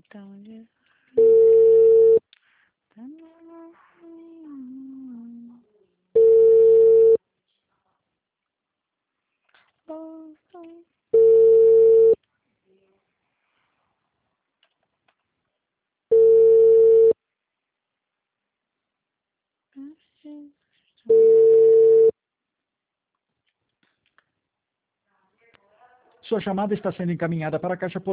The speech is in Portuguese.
Então, Sua chamada está sendo encaminhada para a caixa